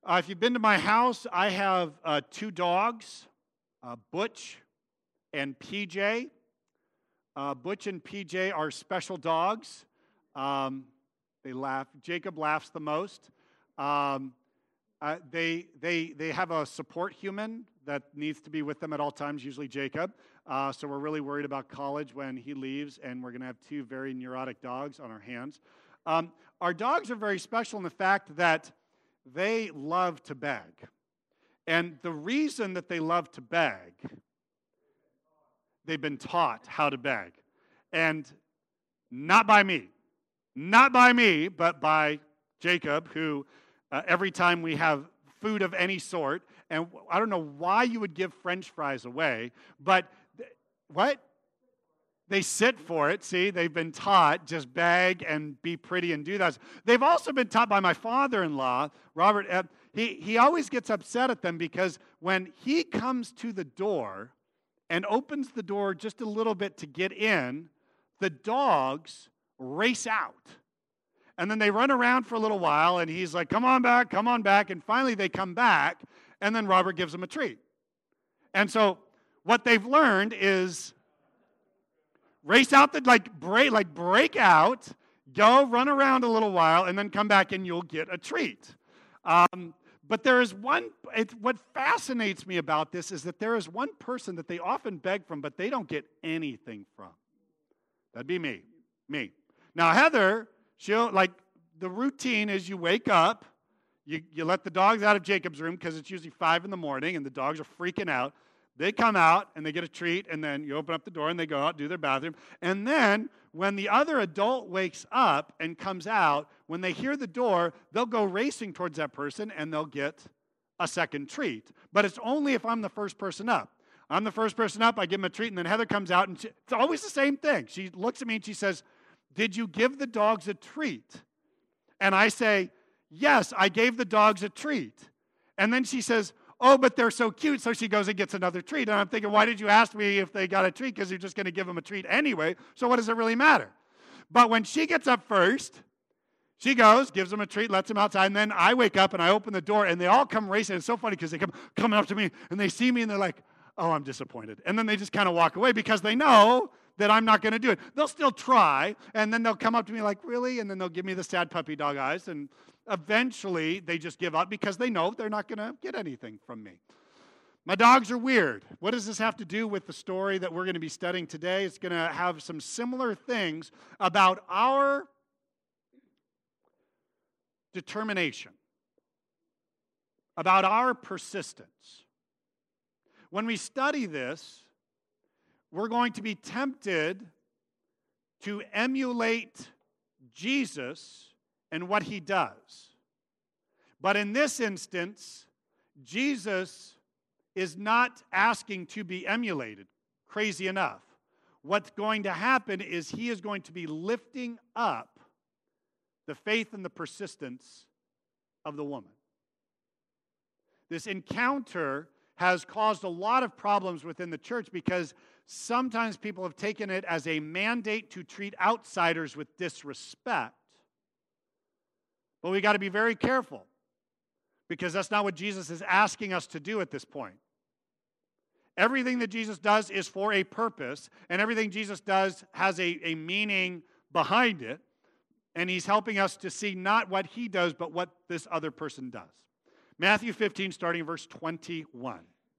If you've been to my house, I have two dogs, Butch and PJ. Butch and PJ are special dogs. They laugh. Jacob laughs the most. They have a support human that needs to be with them at all times, usually Jacob. So we're really worried about college when he leaves, and we're going to have two very neurotic dogs on our hands. Our dogs are very special in the fact that they love to beg. And the reason that they love to beg, they've been taught how to beg. And not by me. Not by me, but by Jacob, who every time we have food of any sort, and I don't know why you would give French fries away, but what? They sit for it. See, they've been taught, just beg and be pretty and do that. They've also been taught by my father-in-law, Robert. He always gets upset at them because when he comes to the door and opens the door just a little bit to get in, the dogs race out. And then they run around for a little while, and he's like, come on back, and finally they come back, and then Robert gives them a treat. And so what they've learned is race out, break out, go run around a little while, and then come back and you'll get a treat. But there is what fascinates me about this is that there is one person that they often beg from, but they don't get anything from. That'd be me. Now, Heather, the routine is you wake up, you let the dogs out of Jacob's room because it's usually 5 in the morning and the dogs are freaking out. They come out and they get a treat, and then you open up the door and they go out, do their bathroom. And then when the other adult wakes up and comes out, when they hear the door, they'll go racing towards that person and they'll get a second treat. But it's only if I'm the first person up. I'm the first person up, I give them a treat, and then Heather comes out, and it's always the same thing. She looks at me and she says, did you give the dogs a treat? And I say, yes, I gave the dogs a treat. And then she says, oh, but they're so cute, so she goes and gets another treat. And I'm thinking, why did you ask me if they got a treat? Because you're just going to give them a treat anyway, so what does it really matter? But when she gets up first, she goes, gives them a treat, lets them outside, and then I wake up and I open the door, and they all come racing. It's so funny because they come coming up to me, and they see me, and they're like, oh, I'm disappointed. And then they just kind of walk away because they know that I'm not going to do it. They'll still try, and then they'll come up to me like, really? And then they'll give me the sad puppy dog eyes, and eventually they just give up because they know they're not going to get anything from me. My dogs are weird. What does this have to do with the story that we're going to be studying today? It's going to have some similar things about our determination, about our persistence. When we study this, we're going to be tempted to emulate Jesus and what he does. But in this instance, Jesus is not asking to be emulated, crazy enough. What's going to happen is he is going to be lifting up the faith and the persistence of the woman. This encounter has caused a lot of problems within the church because sometimes people have taken it as a mandate to treat outsiders with disrespect. But we got to be very careful because that's not what Jesus is asking us to do at this point. Everything that Jesus does is for a purpose, and everything Jesus does has a meaning behind it, and he's helping us to see not what he does, but what this other person does. Matthew 15, starting in verse 21.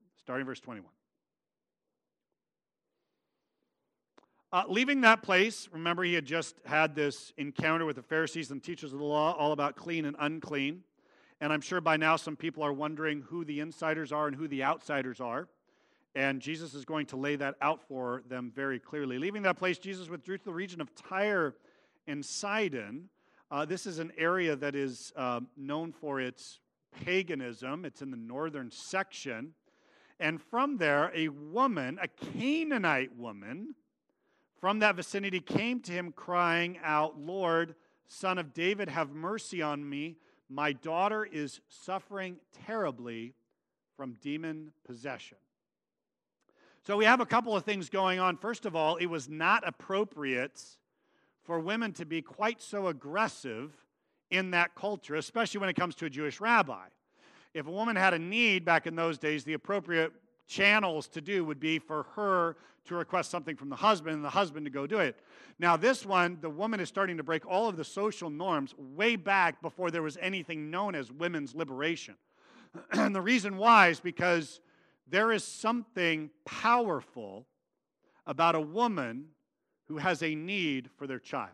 Leaving that place, remember he had just had this encounter with the Pharisees and teachers of the law, all about clean and unclean. And I'm sure by now some people are wondering who the insiders are and who the outsiders are. And Jesus is going to lay that out for them very clearly. Leaving that place, Jesus withdrew to the region of Tyre and Sidon. This is an area that is known for its paganism. It's in the northern section. And from there, a woman, a Canaanite woman, from that vicinity came to him crying out, Lord, Son of David, have mercy on me. My daughter is suffering terribly from demon possession. So we have a couple of things going on. First of all, it was not appropriate for women to be quite so aggressive in that culture, especially when it comes to a Jewish rabbi. If a woman had a need back in those days, the appropriate channels to do would be for her to request something from the husband and the husband to go do it. Now this one, the woman is starting to break all of the social norms way back before there was anything known as women's liberation. And the reason why is because there is something powerful about a woman who has a need for their child.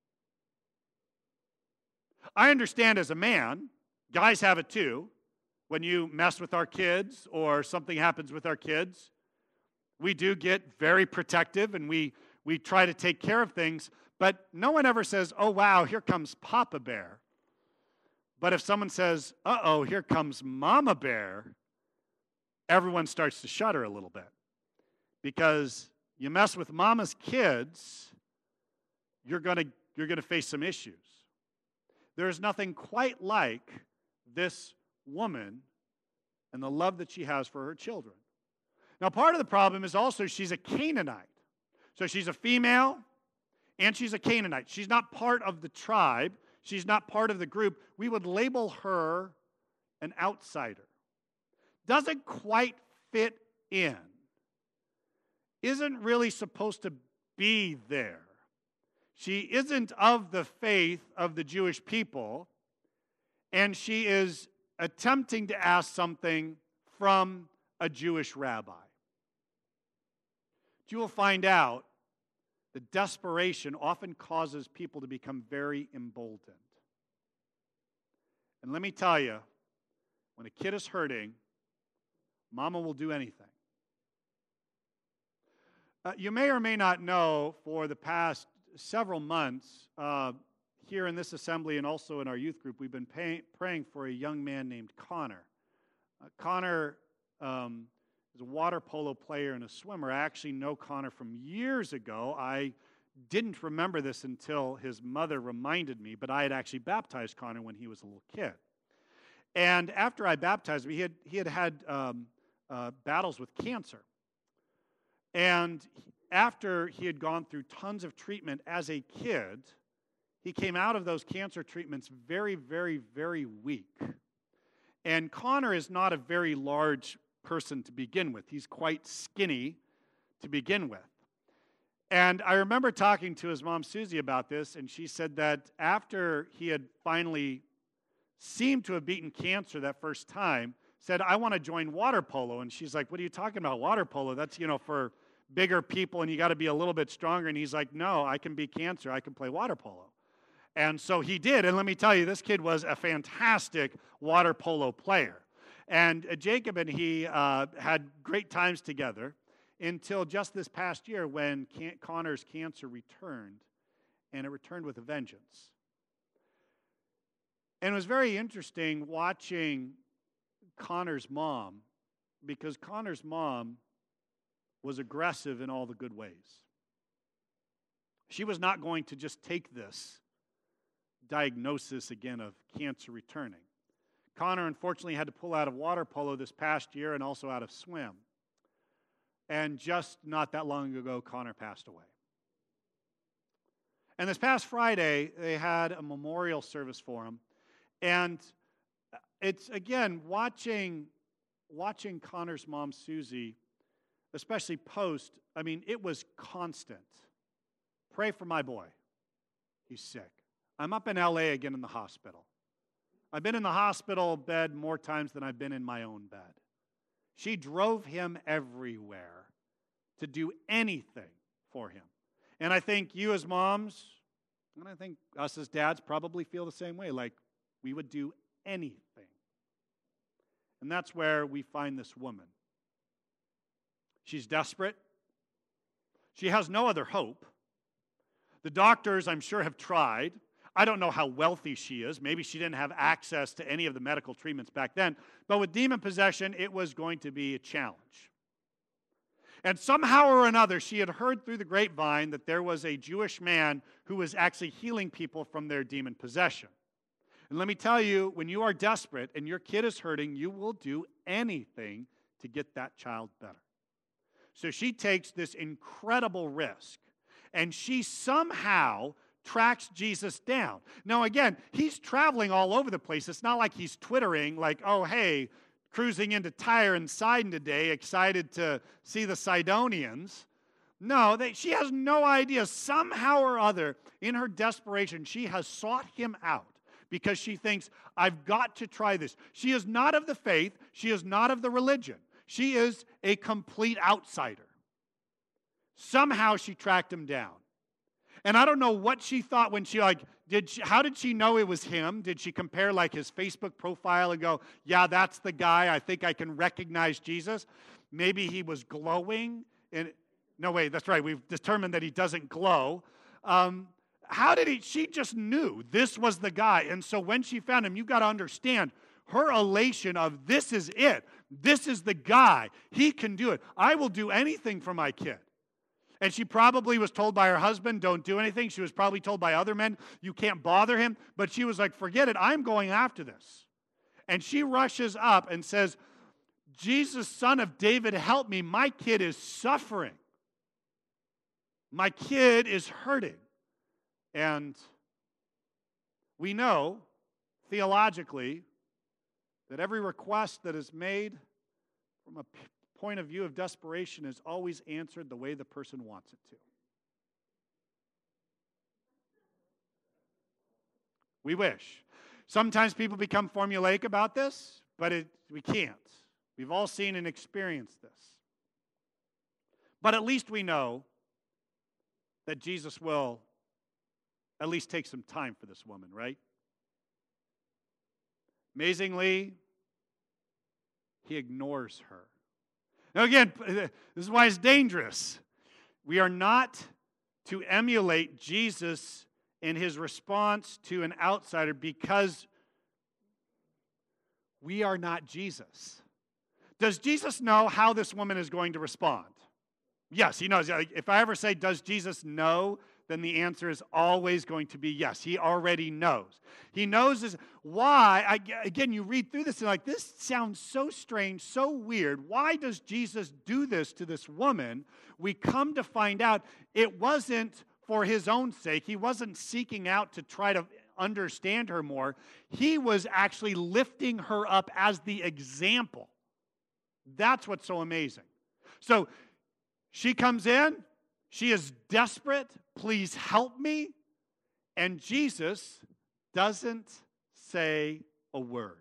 I understand as a man, guys have it too. When you mess with our kids or something happens with our kids, we do get very protective and we try to take care of things, but no one ever says, oh, wow, here comes Papa Bear. But if someone says, uh-oh, here comes Mama Bear, everyone starts to shudder a little bit. Because you mess with Mama's kids, you're going to face some issues. There's nothing quite like this woman and the love that she has for her children. Now, part of the problem is also she's a Canaanite. So she's a female and she's a Canaanite. She's not part of the tribe. She's not part of the group. We would label her an outsider. Doesn't quite fit in. Isn't really supposed to be there. She isn't of the faith of the Jewish people, and she is attempting to ask something from a Jewish rabbi. You will find out that desperation often causes people to become very emboldened. And let me tell you, when a kid is hurting, mama will do anything. You may or may not know, for the past several months, here in this assembly and also in our youth group, we've been praying for a young man named Connor. Connor is a water polo player and a swimmer. I actually know Connor from years ago. I didn't remember this until his mother reminded me, but I had actually baptized Connor when he was a little kid. And after I baptized him, he had battles with cancer. And after he had gone through tons of treatment as a kid, he came out of those cancer treatments very, very, very weak. And Connor is not a very large person to begin with. He's quite skinny to begin with. And I remember talking to his mom, Susie, about this, and she said that after he had finally seemed to have beaten cancer that first time, said, I want to join water polo. And she's like, what are you talking about, water polo? That's, for bigger people, and you got to be a little bit stronger. And he's like, no, I can beat cancer. I can play water polo. And so he did. And let me tell you, this kid was a fantastic water polo player. And Jacob and he had great times together until just this past year when Connor's cancer returned, and it returned with a vengeance. And it was very interesting watching Connor's mom, because Connor's mom was aggressive in all the good ways. She was not going to just take this diagnosis again of cancer returning. Connor, unfortunately, had to pull out of water polo this past year and also out of swim. And just not that long ago, Connor passed away. And this past Friday, they had a memorial service for him. And it's, again, watching Connor's mom, Susie, especially post, it was constant. Pray for my boy. He's sick. I'm up in LA again in the hospital. I've been in the hospital bed more times than I've been in my own bed. She drove him everywhere to do anything for him. And I think you as moms, and I think us as dads probably feel the same way, like we would do anything. And that's where we find this woman. She's desperate. She has no other hope. The doctors, I'm sure, have tried. I don't know how wealthy she is. Maybe she didn't have access to any of the medical treatments back then. But with demon possession, it was going to be a challenge. And somehow or another, she had heard through the grapevine that there was a Jewish man who was actually healing people from their demon possession. And let me tell you, when you are desperate and your kid is hurting, you will do anything to get that child better. So she takes this incredible risk, and she somehow tracks Jesus down. Now, again, he's traveling all over the place. It's not like he's twittering like, oh, hey, cruising into Tyre and Sidon today, excited to see the Sidonians. No, she has no idea. Somehow or other, in her desperation, she has sought him out because she thinks, I've got to try this. She is not of the faith. She is not of the religion. She is a complete outsider. Somehow she tracked him down. And I don't know what she thought when how did she know it was him? Did she compare like his Facebook profile and go, yeah, that's the guy. I think I can recognize Jesus. Maybe he was glowing. No, wait, that's right. We've determined that he doesn't glow. She just knew this was the guy. And so when she found him, you've got to understand her elation of this is it. This is the guy. He can do it. I will do anything for my kid. And she probably was told by her husband, don't do anything. She was probably told by other men, you can't bother him. But she was like, forget it. I'm going after this. And she rushes up and says, Jesus, Son of David, help me. My kid is suffering. My kid is hurting. And we know, theologically, that every request that is made from a point of view of desperation is always answered the way the person wants it to. We wish. Sometimes people become formulaic about this, but we can't. We've all seen and experienced this. But at least we know that Jesus will at least take some time for this woman, right? Amazingly, he ignores her. Now again, this is why it's dangerous. We are not to emulate Jesus in his response to an outsider because we are not Jesus. Does Jesus know how this woman is going to respond? Yes, he knows. If I ever say, does Jesus know? Then the answer is always going to be yes. He already knows. He knows this. Why? Again, you read through this and like, this sounds so strange, so weird. Why does Jesus do this to this woman? We come to find out it wasn't for his own sake. He wasn't seeking out to try to understand her more. He was actually lifting her up as the example. That's what's so amazing. So she comes in. She is desperate. Please help me. And Jesus doesn't say a word.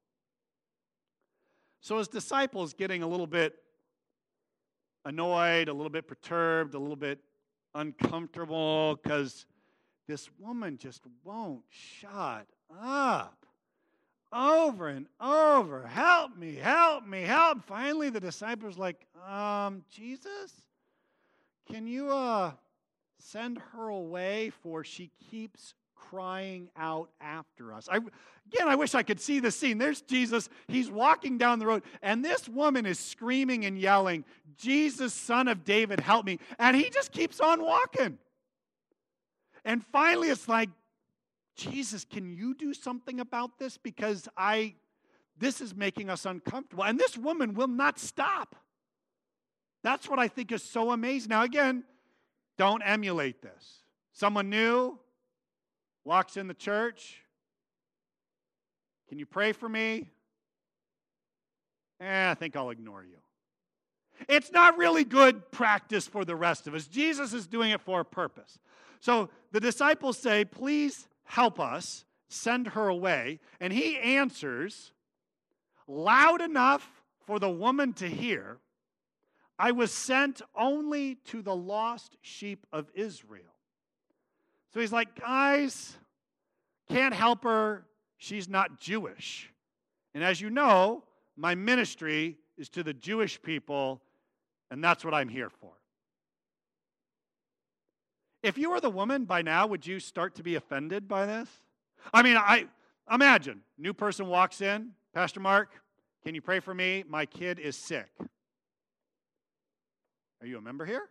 So his disciples getting a little bit annoyed, a little bit perturbed, a little bit uncomfortable because this woman just won't shut up. Over and over. Help me, help me, help. Finally, the disciples like, Jesus, can you send her away, for she keeps crying out after us. I wish I could see the scene. There's Jesus. He's walking down the road, and this woman is screaming and yelling, Jesus, Son of David, help me. And he just keeps on walking. And finally, it's like, Jesus, can you do something about this? Because this is making us uncomfortable. And this woman will not stop. That's what I think is so amazing. Now, again, don't emulate this. Someone new walks in the church. Can you pray for me? I think I'll ignore you. It's not really good practice for the rest of us. Jesus is doing it for a purpose. So the disciples say, please help us, send her away. And he answers loud enough for the woman to hear, I was sent only to the lost sheep of Israel. So he's like, guys, can't help her. She's not Jewish. And as you know, my ministry is to the Jewish people, and that's what I'm here for. If you were the woman by now, would you start to be offended by this? I mean, I imagine, new person walks in, Pastor Mark, can you pray for me? My kid is sick. Are you a member here?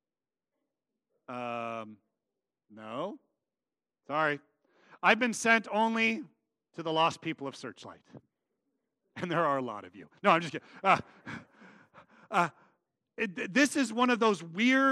No. Sorry. I've been sent only to the lost people of Searchlight. And there are a lot of you. No, I'm just kidding. This is one of those weird